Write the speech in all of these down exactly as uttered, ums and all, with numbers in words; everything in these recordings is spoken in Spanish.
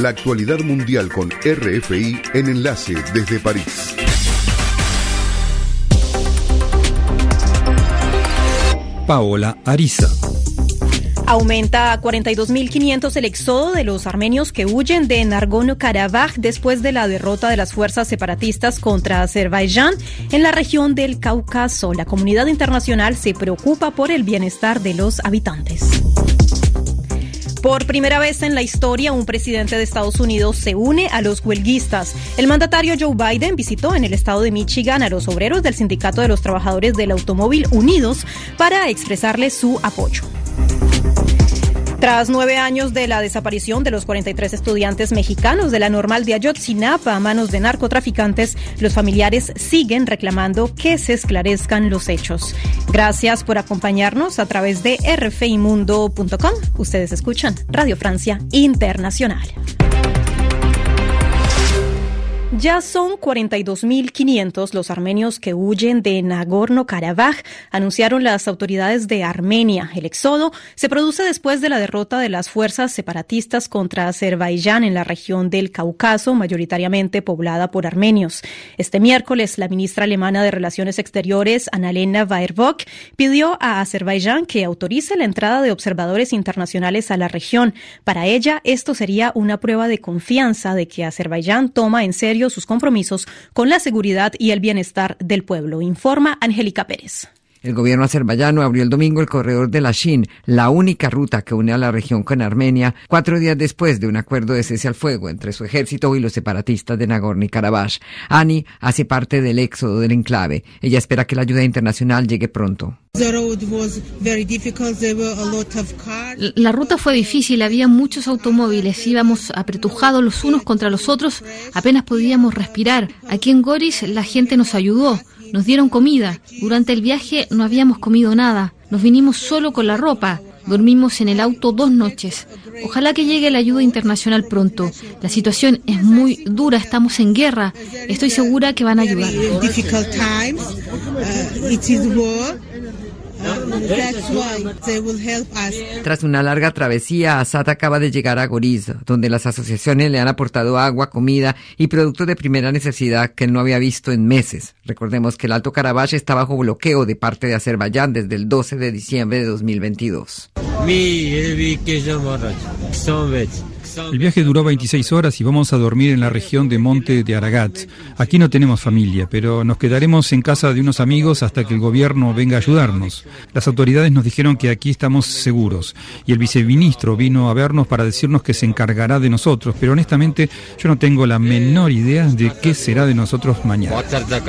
La actualidad mundial con R F I en Enlace desde París. Paola Ariza. Aumenta a cuarenta y dos mil quinientos el éxodo de los armenios que huyen de Nagorno-Karabaj después de la derrota de las fuerzas separatistas contra Azerbaiyán en la región del Cáucaso. La comunidad internacional se preocupa por el bienestar de los habitantes. Por primera vez en la historia, un presidente de Estados Unidos se une a los huelguistas. El mandatario Joe Biden visitó en el estado de Michigan a los obreros del Sindicato de los Trabajadores del Automóvil Unidos para expresarles su apoyo. Tras nueve años de la desaparición de los cuarenta y tres estudiantes mexicanos de la Normal de Ayotzinapa a manos de narcotraficantes, los familiares siguen reclamando que se esclarezcan los hechos. Gracias por acompañarnos a través de r f i mundo punto com. Ustedes escuchan Radio Francia Internacional. Ya son cuarenta y dos mil quinientos los armenios que huyen de Nagorno-Karabaj, anunciaron las autoridades de Armenia. El éxodo se produce después de la derrota de las fuerzas separatistas contra Azerbaiyán en la región del Cáucaso, mayoritariamente poblada por armenios. Este miércoles, la ministra alemana de Relaciones Exteriores, Annalena Baerbock, pidió a Azerbaiyán que autorice la entrada de observadores internacionales a la región. Para ella, esto sería una prueba de confianza de que Azerbaiyán toma en serio sus compromisos con la seguridad y el bienestar del pueblo, informa Angélica Pérez. El gobierno azerbaiyano abrió el domingo el corredor de Lashin, la única ruta que une a la región con Armenia, cuatro días después de un acuerdo de cese al fuego entre su ejército y los separatistas de Nagorno-Karabaj. Ani hace parte del éxodo del enclave. Ella espera que la ayuda internacional llegue pronto. La ruta fue difícil, había muchos automóviles, íbamos apretujados los unos contra los otros, apenas podíamos respirar. Aquí en Goris la gente nos ayudó. Nos dieron comida. Durante el viaje no habíamos comido nada. Nos vinimos solo con la ropa. Dormimos en el auto dos noches. Ojalá que llegue la ayuda internacional pronto. La situación es muy dura, estamos en guerra. Estoy segura que van a ayudar. Tras una larga travesía, Assad acaba de llegar a Goriz, donde las asociaciones le han aportado agua, comida y productos de primera necesidad que él no había visto en meses. Recordemos que el Alto Karabaj está bajo bloqueo de parte de Azerbaiyán desde el doce de diciembre de dos mil veintidós. El viaje duró veintiséis horas y vamos a dormir en la región de Monte de Aragat. Aquí no tenemos familia, pero nos quedaremos en casa de unos amigos hasta que el gobierno venga a ayudarnos. Las autoridades nos dijeron que aquí estamos seguros y el viceministro vino a vernos para decirnos que se encargará de nosotros, pero honestamente yo no tengo la menor idea de qué será de nosotros mañana.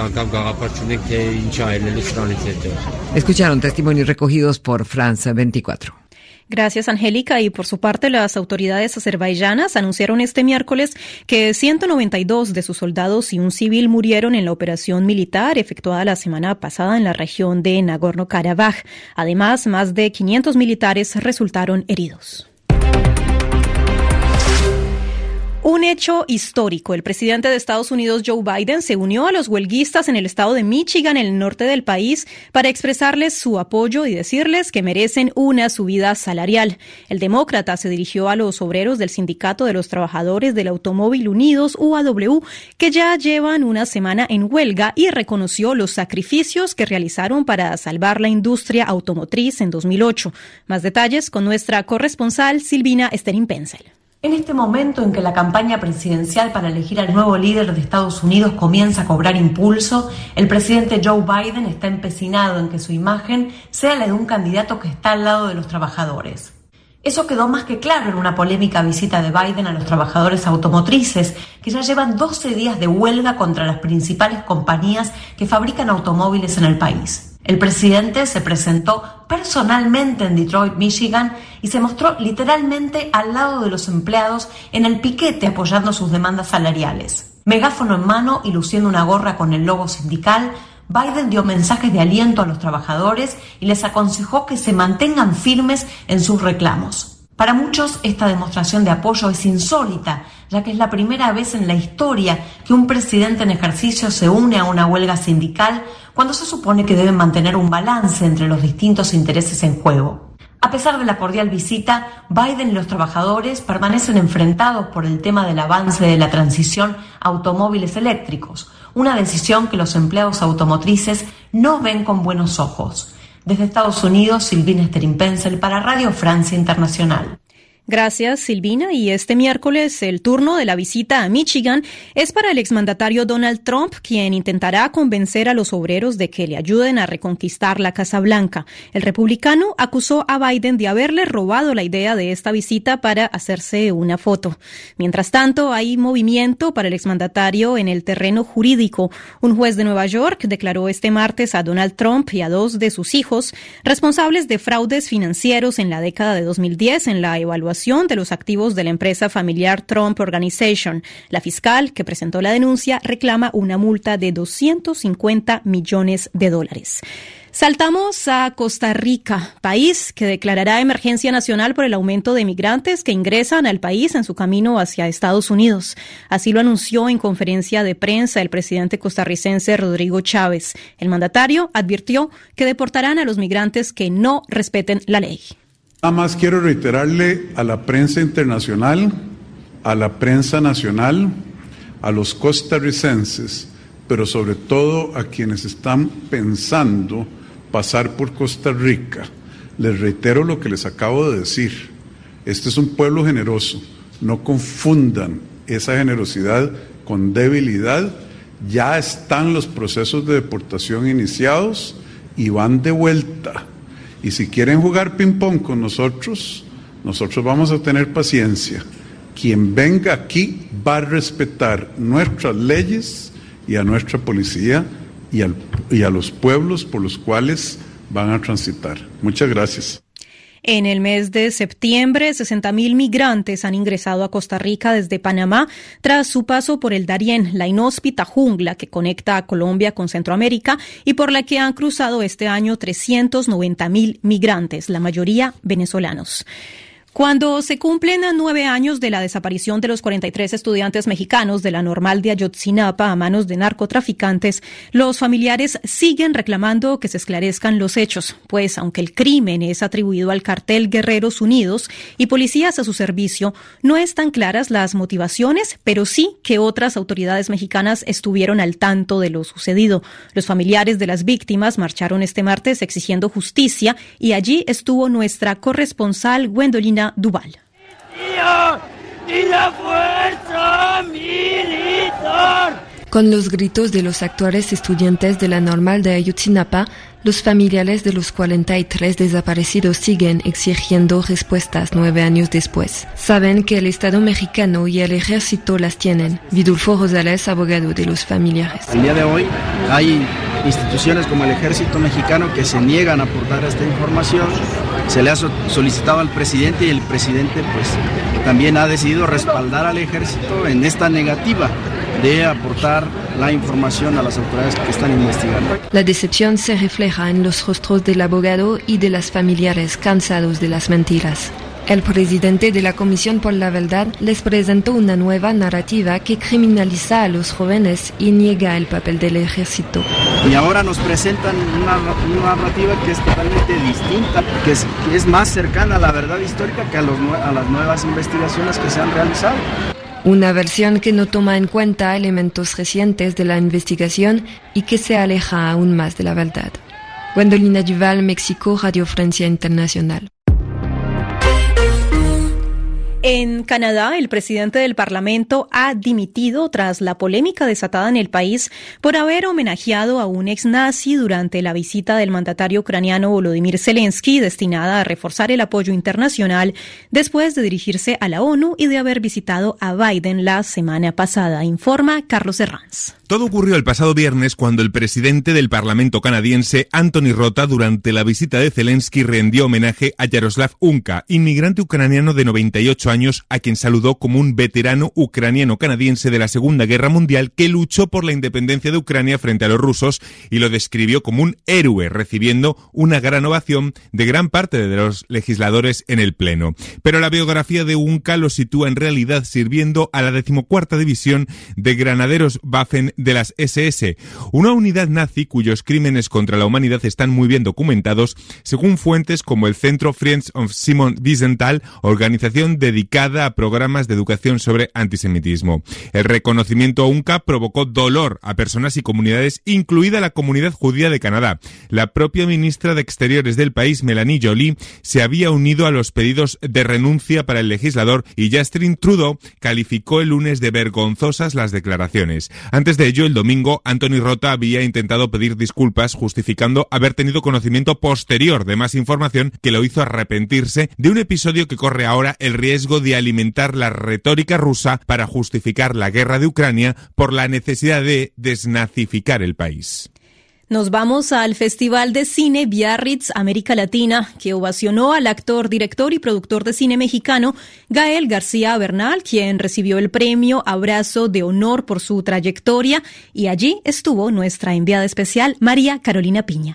Escucharon testimonios recogidos por France veinticuatro. Gracias, Angélica. Y por su parte, las autoridades azerbaiyanas anunciaron este miércoles que ciento noventa y dos de sus soldados y un civil murieron en la operación militar efectuada la semana pasada en la región de Nagorno-Karabaj. Además, más de quinientos militares resultaron heridos. Un hecho histórico. El presidente de Estados Unidos, Joe Biden, se unió a los huelguistas en el estado de Michigan, en el norte del país, para expresarles su apoyo y decirles que merecen una subida salarial. El demócrata se dirigió a los obreros del Sindicato de los Trabajadores del Automóvil Unidos, U A W, que ya llevan una semana en huelga, y reconoció los sacrificios que realizaron para salvar la industria automotriz en dos mil ocho. Más detalles con nuestra corresponsal Silvina Esterin-Penzel. En este momento en que la campaña presidencial para elegir al nuevo líder de Estados Unidos comienza a cobrar impulso, el presidente Joe Biden está empecinado en que su imagen sea la de un candidato que está al lado de los trabajadores. Eso quedó más que claro en una polémica visita de Biden a los trabajadores automotrices, que ya llevan doce días de huelga contra las principales compañías que fabrican automóviles en el país. El presidente se presentó personalmente en Detroit, Michigan, y se mostró literalmente al lado de los empleados en el piquete apoyando sus demandas salariales. Megáfono en mano y luciendo una gorra con el logo sindical, Biden dio mensajes de aliento a los trabajadores y les aconsejó que se mantengan firmes en sus reclamos. Para muchos, esta demostración de apoyo es insólita, ya que es la primera vez en la historia que un presidente en ejercicio se une a una huelga sindical cuando se supone que deben mantener un balance entre los distintos intereses en juego. A pesar de la cordial visita, Biden y los trabajadores permanecen enfrentados por el tema del avance de la transición a automóviles eléctricos, una decisión que los empleados automotrices no ven con buenos ojos. Desde Estados Unidos, Silvina Sterin-Pencil para Radio Francia Internacional. Gracias, Silvina. Y este miércoles el turno de la visita a Michigan es para el exmandatario Donald Trump, quien intentará convencer a los obreros de que le ayuden a reconquistar la Casa Blanca. El republicano acusó a Biden de haberle robado la idea de esta visita para hacerse una foto. Mientras tanto, hay movimiento para el exmandatario en el terreno jurídico. Un juez de Nueva York declaró este martes a Donald Trump y a dos de sus hijos responsables de fraudes financieros en la década de dos mil diez en la evaluación de los activos de la empresa familiar Trump Organization. La fiscal que presentó la denuncia reclama una multa de doscientos cincuenta millones de dólares. Saltamos a Costa Rica, país que declarará emergencia nacional por el aumento de migrantes que ingresan al país en su camino hacia Estados Unidos. Así lo anunció en conferencia de prensa el presidente costarricense Rodrigo Chávez. El mandatario advirtió que deportarán a los migrantes que no respeten la ley. Nada más quiero reiterarle a la prensa internacional, a la prensa nacional, a los costarricenses, pero sobre todo a quienes están pensando pasar por Costa Rica. Les reitero lo que les acabo de decir. Este es un pueblo generoso. No confundan esa generosidad con debilidad. Ya están los procesos de deportación iniciados y van de vuelta. Y si quieren jugar ping-pong con nosotros, nosotros vamos a tener paciencia. Quien venga aquí va a respetar nuestras leyes y a nuestra policía y, al, y a los pueblos por los cuales van a transitar. Muchas gracias. En el mes de septiembre, sesenta mil migrantes han ingresado a Costa Rica desde Panamá tras su paso por el Darién, la inhóspita jungla que conecta a Colombia con Centroamérica y por la que han cruzado este año trescientos noventa mil migrantes, la mayoría venezolanos. Cuando se cumplen nueve años de la desaparición de los cuarenta y tres estudiantes mexicanos de la Normal de Ayotzinapa a manos de narcotraficantes, los familiares siguen reclamando que se esclarezcan los hechos, pues aunque el crimen es atribuido al cartel Guerreros Unidos y policías a su servicio, no están claras las motivaciones, pero sí que otras autoridades mexicanas estuvieron al tanto de lo sucedido. Los familiares de las víctimas marcharon este martes exigiendo justicia y allí estuvo nuestra corresponsal Gwendolina Duval. ¡Y la fuerza militar! Con los gritos de los actuales estudiantes de la Normal de Ayotzinapa, los familiares de los cuarenta y tres desaparecidos siguen exigiendo respuestas nueve años después. Saben que el Estado mexicano y el Ejército las tienen. Vidulfo Rosales, abogado de los familiares. Al día de hoy hay instituciones como el Ejército mexicano que se niegan a aportar esta información. Se le ha solicitado al presidente y el presidente pues también ha decidido respaldar al Ejército en esta negativa de aportar la información a las autoridades que están investigando. La decepción se refleja en los rostros del abogado y de las familiares cansados de las mentiras. El presidente de la Comisión por la Verdad les presentó una nueva narrativa que criminaliza a los jóvenes y niega el papel del ejército. Y ahora nos presentan una, una narrativa que es totalmente distinta, que es, que es más cercana a la verdad histórica que a, los, a las nuevas investigaciones que se han realizado. Una versión que no toma en cuenta elementos recientes de la investigación y que se aleja aún más de la verdad. Gwendolina Duval, México, Radio Francia Internacional. En Canadá, el presidente del Parlamento ha dimitido tras la polémica desatada en el país por haber homenajeado a un ex nazi durante la visita del mandatario ucraniano Volodymyr Zelensky, destinada a reforzar el apoyo internacional después de dirigirse a la ONU y de haber visitado a Biden la semana pasada, informa Carlos Herranz. Todo ocurrió el pasado viernes cuando el presidente del Parlamento canadiense, Anthony Rota, durante la visita de Zelensky rendió homenaje a Yaroslav Unka, inmigrante ucraniano de noventa y ocho años, a quien saludó como un veterano ucraniano-canadiense de la Segunda Guerra Mundial que luchó por la independencia de Ucrania frente a los rusos y lo describió como un héroe, recibiendo una gran ovación de gran parte de los legisladores en el Pleno. Pero la biografía de Unka lo sitúa en realidad sirviendo a la decimocuarta división de granaderos Waffen de las ese ese, una unidad nazi cuyos crímenes contra la humanidad están muy bien documentados, según fuentes como el Centro Friends of Simon Wiesenthal, organización dedicada a programas de educación sobre antisemitismo. El reconocimiento a Unka provocó dolor a personas y comunidades, incluida la comunidad judía de Canadá. La propia ministra de Exteriores del país, Melanie Joly, se había unido a los pedidos de renuncia para el legislador y Justin Trudeau calificó el lunes de vergonzosas las declaraciones. Antes de ello, el domingo, Anthony Rota había intentado pedir disculpas, justificando haber tenido conocimiento posterior de más información que lo hizo arrepentirse de un episodio que corre ahora el riesgo de alimentar la retórica rusa para justificar la guerra de Ucrania por la necesidad de desnazificar el país. Nos vamos al Festival de Cine Biarritz América Latina, que ovacionó al actor, director y productor de cine mexicano Gael García Bernal, quien recibió el premio Abrazo de Honor por su trayectoria, y allí estuvo nuestra enviada especial María Carolina Piña.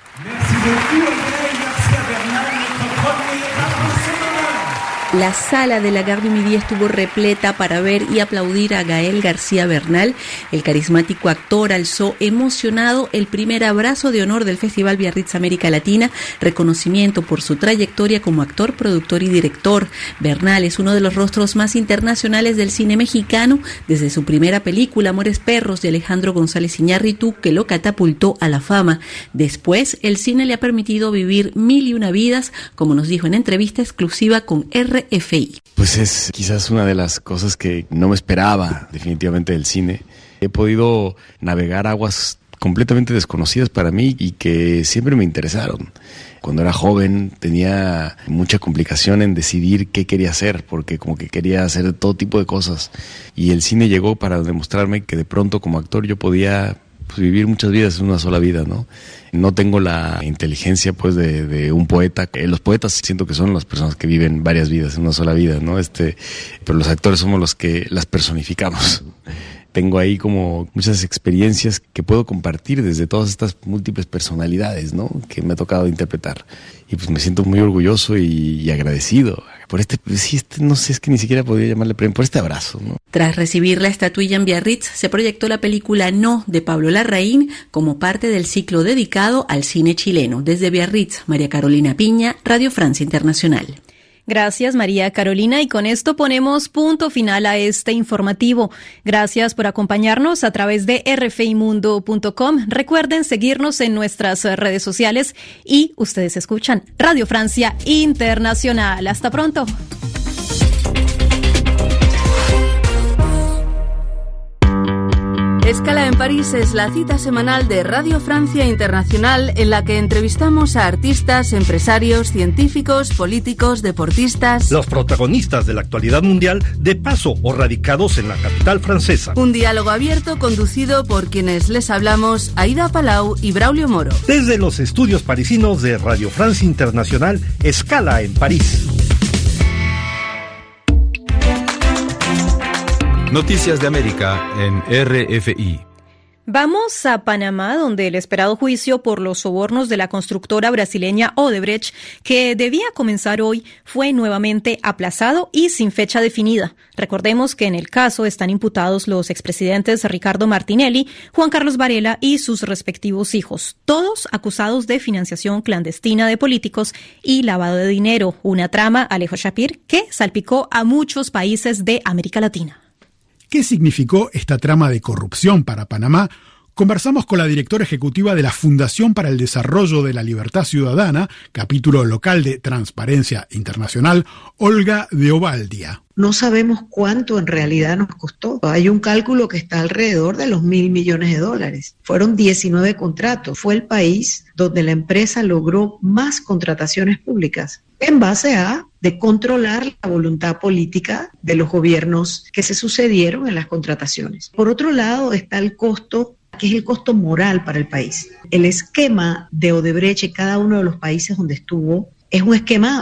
La sala de la Gare du Midi estuvo repleta para ver y aplaudir a Gael García Bernal. El carismático actor alzó emocionado el primer abrazo de honor del Festival Biarritz América Latina, reconocimiento por su trayectoria como actor, productor y director. Bernal es uno de los rostros más internacionales del cine mexicano, desde su primera película Amores Perros de Alejandro González Iñárritu, que lo catapultó a la fama. Después, el cine le ha permitido vivir mil y una vidas, como nos dijo en entrevista exclusiva con R F I. Pues es quizás una de las cosas que no me esperaba definitivamente del cine. He podido navegar aguas completamente desconocidas para mí y que siempre me interesaron. Cuando era joven tenía mucha complicación en decidir qué quería hacer, porque como que quería hacer todo tipo de cosas. Y el cine llegó para demostrarme que de pronto como actor yo podía pues, vivir muchas vidas en una sola vida, ¿no? No tengo la inteligencia pues de, de un poeta. Los poetas siento que son las personas que viven varias vidas en una sola vida, ¿no? Este, pero los actores somos los que las personificamos. Tengo ahí como muchas experiencias que puedo compartir desde todas estas múltiples personalidades, ¿no? Que me ha tocado interpretar. Y pues me siento muy orgulloso y, y agradecido por este, sí, este, no sé, es que ni siquiera podría llamarle premio, por este abrazo, ¿no? Tras recibir la estatuilla en Biarritz, se proyectó la película No, de Pablo Larraín, como parte del ciclo dedicado al cine chileno. Desde Biarritz, María Carolina Piña, Radio Francia Internacional. Gracias, María Carolina, y con esto ponemos punto final a este informativo. Gracias por acompañarnos a través de r f i mundo punto com. Recuerden seguirnos en nuestras redes sociales y ustedes escuchan Radio Francia Internacional. Hasta pronto. Escala en París es la cita semanal de Radio Francia Internacional en la que entrevistamos a artistas, empresarios, científicos, políticos, deportistas. Los protagonistas de la actualidad mundial de paso o radicados en la capital francesa. Un diálogo abierto conducido por quienes les hablamos, Aida Palau y Braulio Moro. Desde los estudios parisinos de Radio Francia Internacional, Escala en París. Noticias de América en R F I. Vamos a Panamá, donde el esperado juicio por los sobornos de la constructora brasileña Odebrecht, que debía comenzar hoy, fue nuevamente aplazado y sin fecha definida. Recordemos que en el caso están imputados los expresidentes Ricardo Martinelli, Juan Carlos Varela y sus respectivos hijos, todos acusados de financiación clandestina de políticos y lavado de dinero, una trama, Alejo Shapir, que salpicó a muchos países de América Latina. ¿Qué significó esta trama de corrupción para Panamá? Conversamos con la directora ejecutiva de la Fundación para el Desarrollo de la Libertad Ciudadana, capítulo local de Transparencia Internacional, Olga de Ovaldia. No sabemos cuánto en realidad nos costó. Hay un cálculo que está alrededor de los mil millones de dólares. Fueron diecinueve contratos. Fue el país donde la empresa logró más contrataciones públicas en base a de controlar la voluntad política de los gobiernos que se sucedieron en las contrataciones. Por otro lado está el costo, que es el costo moral para el país. El esquema de Odebrecht en cada uno de los países donde estuvo es un esquema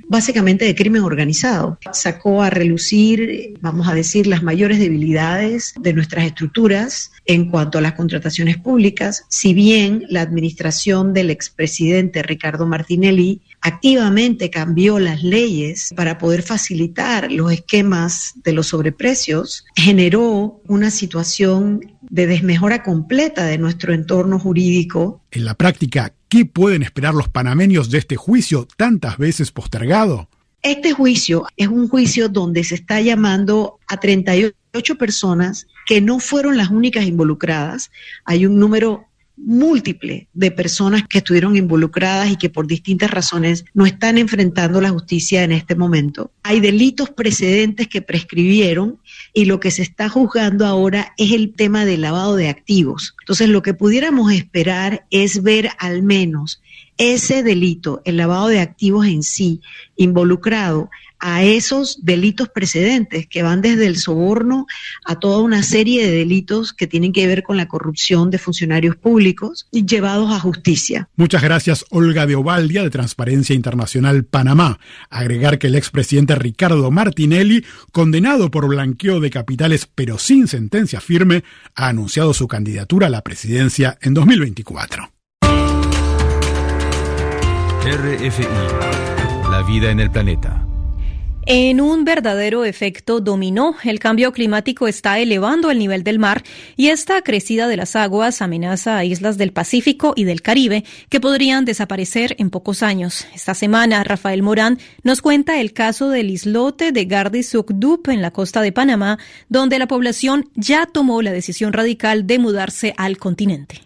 básicamente de crimen organizado. Sacó a relucir, vamos a decir, las mayores debilidades de nuestras estructuras en cuanto a las contrataciones públicas. Si bien la administración del expresidente Ricardo Martinelli activamente cambió las leyes para poder facilitar los esquemas de los sobreprecios, generó una situación de desmejora completa de nuestro entorno jurídico. En la práctica, ¿qué pueden esperar los panameños de este juicio tantas veces postergado? Este juicio es un juicio donde se está llamando a treinta y ocho personas que no fueron las únicas involucradas. Hay un número múltiple de personas que estuvieron involucradas y que por distintas razones no están enfrentando la justicia en este momento. Hay delitos precedentes que prescribieron y lo que se está juzgando ahora es el tema del lavado de activos. Entonces, lo que pudiéramos esperar es ver al menos ese delito, el lavado de activos en sí, involucrado a esos delitos precedentes que van desde el soborno a toda una serie de delitos que tienen que ver con la corrupción de funcionarios públicos y llevados a justicia. Muchas gracias, Olga de Obaldia, de Transparencia Internacional Panamá. Agregar que el expresidente Ricardo Martinelli, condenado por blanqueo de capitales pero sin sentencia firme, ha anunciado su candidatura a la presidencia en dos mil veinticuatro. R F I, la vida en el planeta. En un verdadero efecto dominó, el cambio climático está elevando el nivel del mar y esta crecida de las aguas amenaza a islas del Pacífico y del Caribe que podrían desaparecer en pocos años. Esta semana, Rafael Morán nos cuenta el caso del islote de Gardi Sugdub en la costa de Panamá, donde la población ya tomó la decisión radical de mudarse al continente.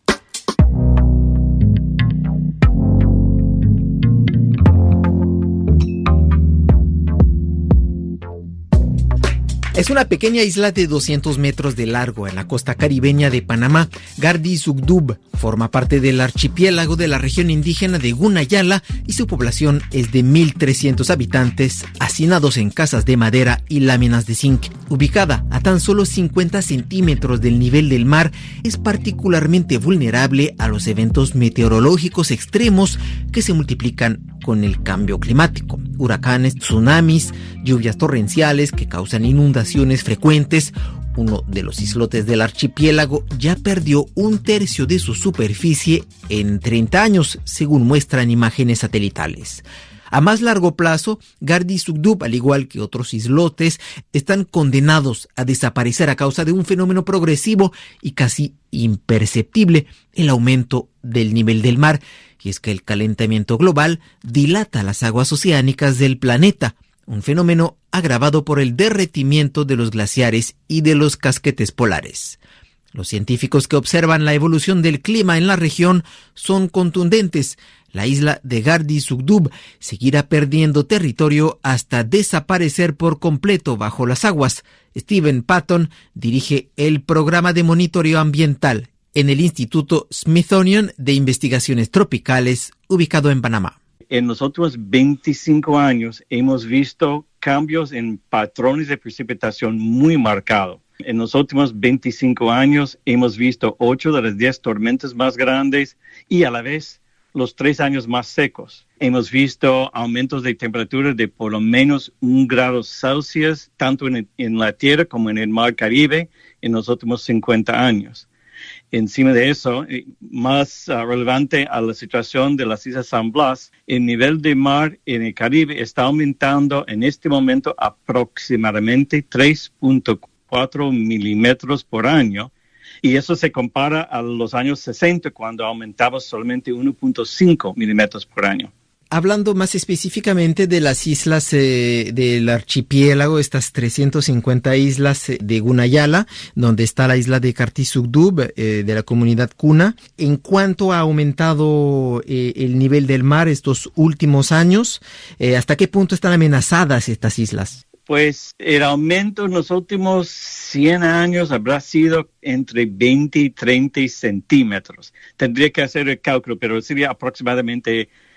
Es una pequeña isla de doscientos metros de largo en la costa caribeña de Panamá. Gardi Sugdub forma parte del archipiélago de la región indígena de Gunayala y su población es de mil trescientos habitantes, hacinados en casas de madera y láminas de zinc. Ubicada a tan solo cincuenta centímetros del nivel del mar, es particularmente vulnerable a los eventos meteorológicos extremos que se multiplican con el cambio climático. Huracanes, tsunamis, lluvias torrenciales que causan inundaciones frecuentes. Uno de los islotes del archipiélago ya perdió un tercio de su superficie en treinta años, según muestran imágenes satelitales. A más largo plazo, Gardi Sugdub, al igual que otros islotes, están condenados a desaparecer a causa de un fenómeno progresivo y casi imperceptible, el aumento del nivel del mar. Y es que el calentamiento global dilata las aguas oceánicas del planeta, un fenómeno agravado por el derretimiento de los glaciares y de los casquetes polares. Los científicos que observan la evolución del clima en la región son contundentes. La isla de Gardi Sugdub seguirá perdiendo territorio hasta desaparecer por completo bajo las aguas. Stephen Patton dirige el programa de monitoreo ambiental en el Instituto Smithsonian de Investigaciones Tropicales, ubicado en Panamá. En los últimos veinticinco años hemos visto cambios en patrones de precipitación muy marcados. En los últimos veinticinco años hemos visto ocho de las diez tormentas más grandes y a la vez los tres años más secos. Hemos visto aumentos de temperatura de por lo menos un grado Celsius, tanto en, en la tierra como en el mar Caribe, en los últimos cincuenta años. Encima de eso, más uh, relevante a la situación de las Islas San Blas, el nivel de mar en el Caribe está aumentando en este momento aproximadamente tres punto cuatro milímetros por año, y eso se compara a los años sesenta, cuando aumentaba solamente uno punto cinco milímetros por año. Hablando más específicamente de las islas eh, del archipiélago, estas trescientas cincuenta islas eh, de Gunayala, donde está la isla de Gardi Sugdub, eh, de la comunidad Kuna, ¿en cuánto ha aumentado eh, el nivel del mar estos últimos años? Eh, ¿Hasta qué punto están amenazadas estas islas? Pues el aumento en los últimos cien años habrá sido entre veinte y treinta centímetros. Tendría que hacer el cálculo, pero sería aproximadamente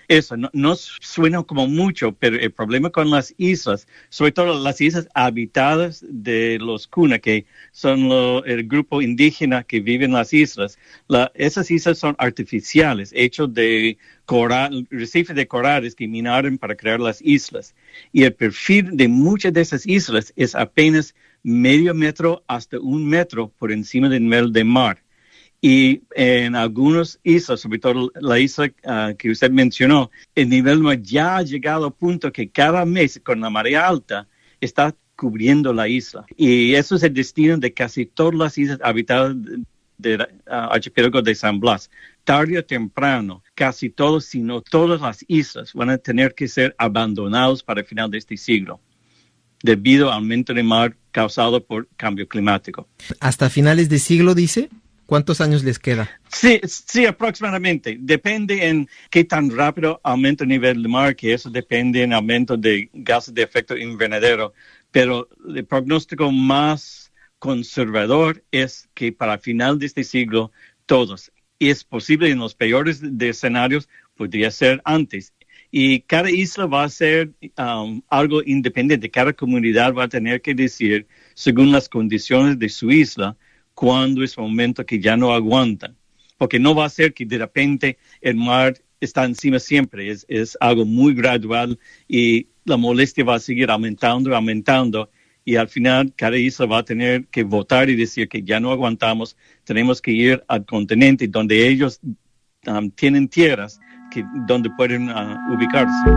Eso no, no suena como mucho, pero el problema con las islas, sobre todo las islas habitadas de los Kuna, que son lo, el grupo indígena que vive en las islas, la, esas islas son artificiales, hechos de coral, recifes de corales que minaron para crear las islas. Y el perfil de muchas de esas islas es apenas medio metro hasta un metro por encima del nivel del mar. Y en algunas islas, sobre todo la isla uh, que usted mencionó, el nivel mar ya ha llegado al punto que cada mes con la marea alta está cubriendo la isla. Y eso es el destino de casi todas las islas habitadas del uh, archipiélago de San Blas. Tarde o temprano, casi todos, si no todas las islas van a tener que ser abandonados para el final de este siglo, debido al aumento del mar causado por cambio climático. ¿Hasta finales de siglo, dice? ¿Cuántos años les queda? Sí, sí, aproximadamente. Depende en qué tan rápido aumenta el nivel del mar, que eso depende en aumento de gases de efecto invernadero. Pero el pronóstico más conservador es que para el final de este siglo, todos. Y es posible en los peores de escenarios, podría ser antes. Y cada isla va a ser um, algo independiente. Cada comunidad va a tener que decir, según las condiciones de su isla, cuando es un momento que ya no aguantan. Porque no va a ser que de repente el mar está encima siempre. Es, es algo muy gradual y la molestia va a seguir aumentando, aumentando. Y al final cada isla va a tener que votar y decir que ya no aguantamos. Tenemos que ir al continente donde ellos um, tienen tierras que, donde pueden uh, ubicarse.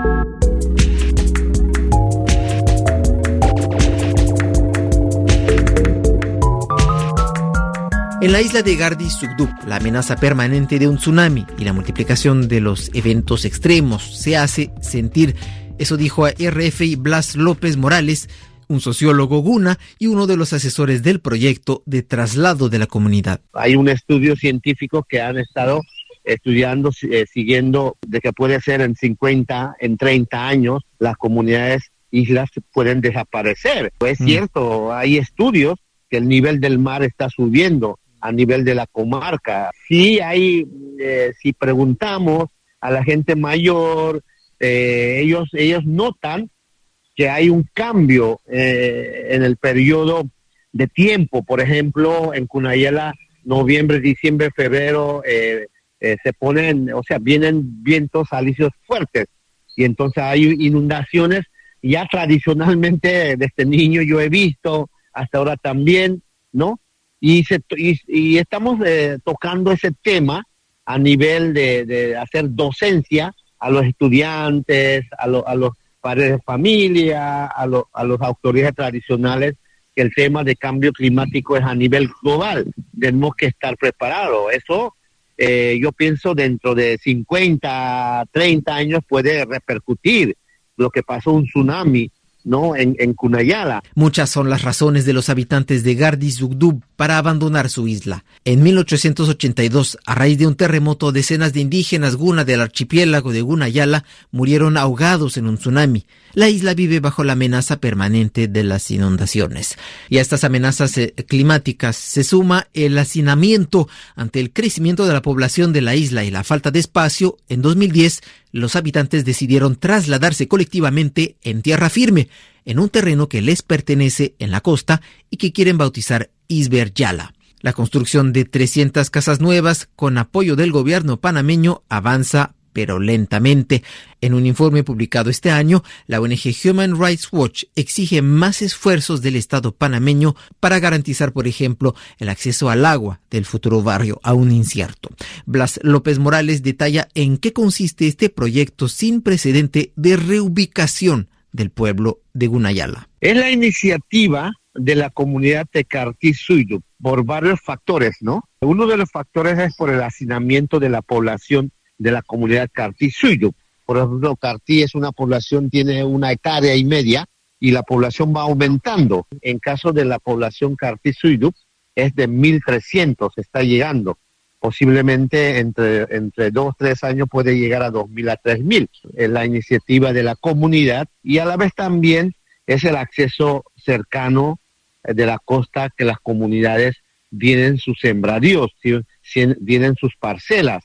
En la isla de Gardi Sugdub, la amenaza permanente de un tsunami y la multiplicación de los eventos extremos se hace sentir. Eso dijo a R F I Blas López Morales, un sociólogo guna y uno de los asesores del proyecto de traslado de la comunidad. Hay un estudio científico que han estado estudiando, eh, siguiendo de que puede ser en cincuenta, en treinta años, las comunidades, islas pueden desaparecer. Es mm. cierto, hay estudios que el nivel del mar está subiendo a nivel de la comarca. Sí hay, eh, si preguntamos a la gente mayor, eh, ellos, ellos notan que hay un cambio eh, en el periodo de tiempo. Por ejemplo, en Cunayala, noviembre, diciembre, febrero, eh, eh, se ponen, o sea, vienen vientos alisios fuertes y entonces hay inundaciones. Ya tradicionalmente desde niño yo he visto, hasta ahora también, ¿no? Y, se, y, y estamos eh, tocando ese tema a nivel de, de hacer docencia a los estudiantes, a, lo, a los padres de familia, a, lo, a las autoridades tradicionales, que el tema de cambio climático es a nivel global. Tenemos que estar preparados. Eso eh, yo pienso dentro de cincuenta, treinta años puede repercutir lo que pasó un tsunami, ¿no? En, en Cunayala. Muchas son las razones de los habitantes de Gardi Sugdub para abandonar su isla. En mil ochocientos ochenta y dos, a raíz de un terremoto, decenas de indígenas guna del archipiélago de Gunayala murieron ahogados en un tsunami. La isla vive bajo la amenaza permanente de las inundaciones. Y a estas amenazas eh, climáticas se suma el hacinamiento. Ante el crecimiento de la población de la isla y la falta de espacio, en dos mil diez los habitantes decidieron trasladarse colectivamente en tierra firme, en un terreno que les pertenece en la costa y que quieren bautizar Isber Yala. La construcción de trescientas casas nuevas con apoyo del gobierno panameño avanza pero lentamente. En un informe publicado este año, la O N G Human Rights Watch exige más esfuerzos del Estado panameño para garantizar, por ejemplo, el acceso al agua del futuro barrio, aún incierto. Blas López Morales detalla en qué consiste este proyecto sin precedente de reubicación del pueblo de Gunayala. Es la iniciativa de la comunidad Tecartí Suyup por varios factores, ¿no? Uno de los factores es por el hacinamiento de la población de la comunidad Cartí Suyup. Por ejemplo, Cartí es una población, tiene una hectárea y media y la población va aumentando. En caso de la población Cartí Suyup es de mil trescientos, está llegando. Posiblemente entre, entre dos, tres años puede llegar a dos mil a tres mil. Es la iniciativa de la comunidad y a la vez también es el acceso cercano de la costa que las comunidades tienen sus sembradíos, tienen sus parcelas.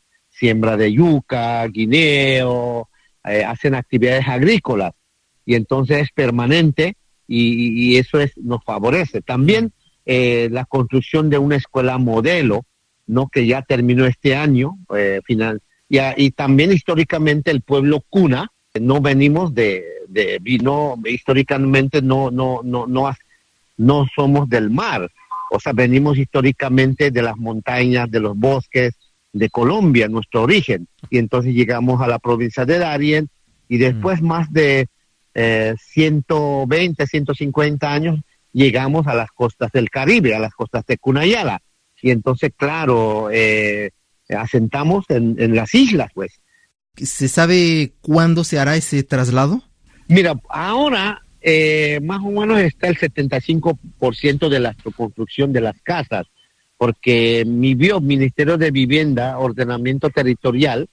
siembra de yuca, guineo, eh, hacen actividades agrícolas y entonces es permanente y, y eso es, nos favorece. También eh, la construcción de una escuela modelo, ¿no? Que ya terminó este año, eh, final, y, y también históricamente el pueblo cuna, no venimos de, de no, históricamente no, no, no, no, no somos del mar, o sea, venimos históricamente de las montañas, de los bosques, de Colombia, nuestro origen, y entonces llegamos a la provincia de Darién, y después mm. más de eh, ciento veinte, ciento cincuenta años, llegamos a las costas del Caribe, a las costas de Cunayala, y entonces, claro, eh, asentamos en, en las islas, pues. ¿Se sabe cuándo se hará ese traslado? Mira, ahora eh, más o menos está el setenta y cinco por ciento de la construcción de las casas, porque mi bio, Ministerio de Vivienda, Ordenamiento Territorial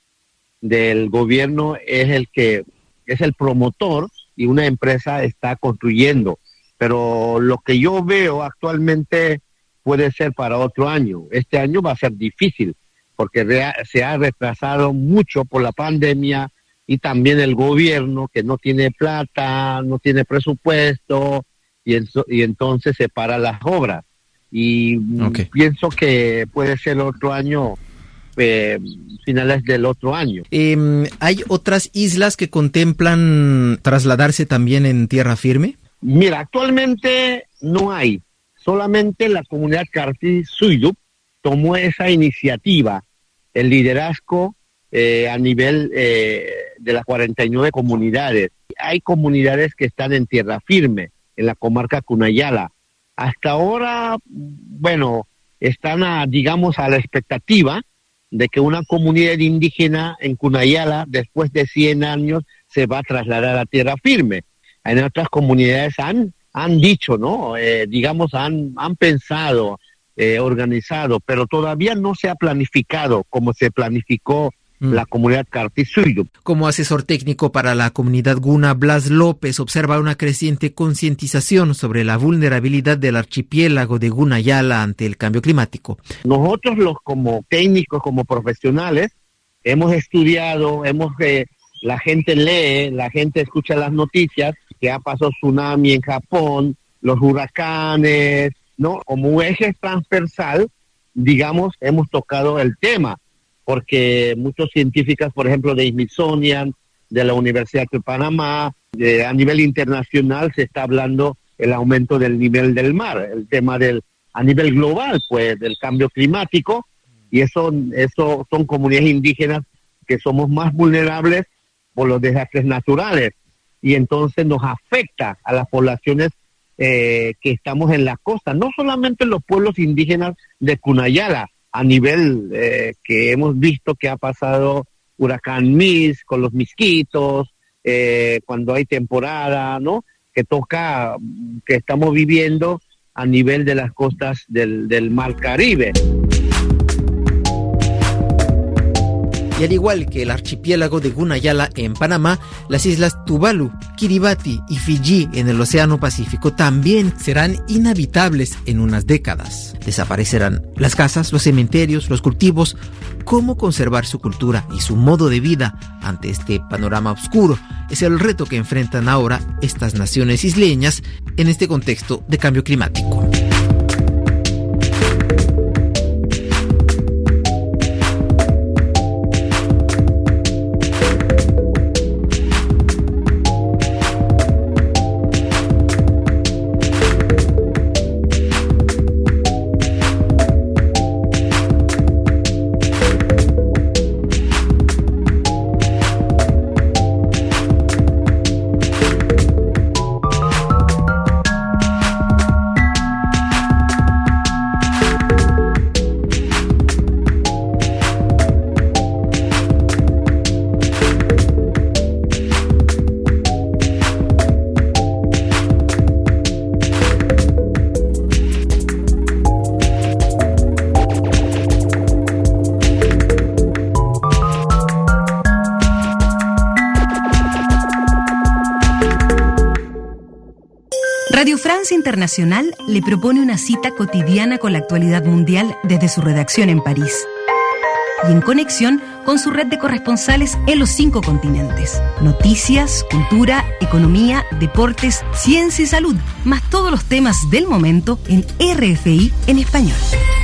del gobierno es el que es el promotor y una empresa está construyendo. Pero lo que yo veo actualmente puede ser para otro año. Este año va a ser difícil porque rea- se ha retrasado mucho por la pandemia y también el gobierno que no tiene plata, no tiene presupuesto y, en so- y entonces se para las obras. Y okay. pienso que puede ser otro año, eh, finales del otro año. Eh, ¿Hay otras islas que contemplan trasladarse también en tierra firme? Mira, actualmente no hay. Solamente la comunidad Carti Suyup tomó esa iniciativa, el liderazgo eh, a nivel eh, de las cuarenta y nueve comunidades. Hay comunidades que están en tierra firme, en la comarca Cunayala. Hasta ahora, bueno, están, a, digamos, a la expectativa de que una comunidad indígena en Cunayala, después de cien años, se va a trasladar a tierra firme. En otras comunidades han, han dicho, ¿no? Eh, digamos, han, han pensado, eh, organizado, pero todavía no se ha planificado como se planificó la comunidad Carti Suyup. Como asesor técnico para la comunidad Guna, Blas López observa una creciente concientización sobre la vulnerabilidad del archipiélago de Gunayala ante el cambio climático. Nosotros los como técnicos, como profesionales, hemos estudiado, hemos eh, la gente lee, la gente escucha las noticias, que ha pasado tsunami en Japón, los huracanes, ¿no? Como eje transversal, digamos, hemos tocado el tema. Porque muchos científicos, por ejemplo, de Smithsonian, de la Universidad de Panamá, de, a nivel internacional se está hablando el aumento del nivel del mar, el tema del, a nivel global, pues, del cambio climático, y eso, eso son comunidades indígenas que somos más vulnerables por los desastres naturales, y entonces nos afecta a las poblaciones eh, que estamos en la costa, no solamente los pueblos indígenas de Cunayala, a nivel eh, que hemos visto que ha pasado huracán Mis con los misquitos, eh, cuando hay temporada, ¿no? Que toca, que estamos viviendo a nivel de las costas del, del Mar Caribe. Y al igual que el archipiélago de Gunayala en Panamá, las islas Tuvalu, Kiribati y Fiji en el Océano Pacífico también serán inhabitables en unas décadas. Desaparecerán las casas, los cementerios, los cultivos. ¿Cómo conservar su cultura y su modo de vida ante este panorama oscuro? Es el reto que enfrentan ahora estas naciones isleñas en este contexto de cambio climático. Radio Francia Internacional le propone una cita cotidiana con la actualidad mundial desde su redacción en París. Y en conexión, con su red de corresponsales en los cinco continentes. Noticias, cultura, economía, deportes, ciencia y salud, más todos los temas del momento en R F I en español.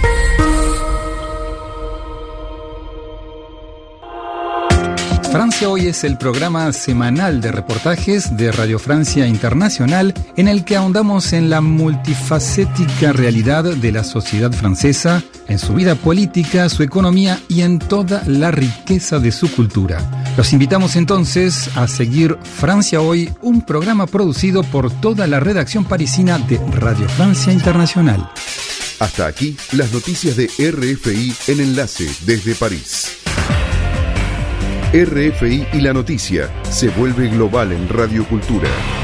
Francia Hoy es el programa semanal de reportajes de Radio Francia Internacional en el que ahondamos en la multifacética realidad de la sociedad francesa, en su vida política, su economía y en toda la riqueza de su cultura. Los invitamos entonces a seguir Francia Hoy, un programa producido por toda la redacción parisina de Radio Francia Internacional. Hasta aquí las noticias de R F I en Enlace desde París. R F I y la noticia se vuelve global en Radio Cultura.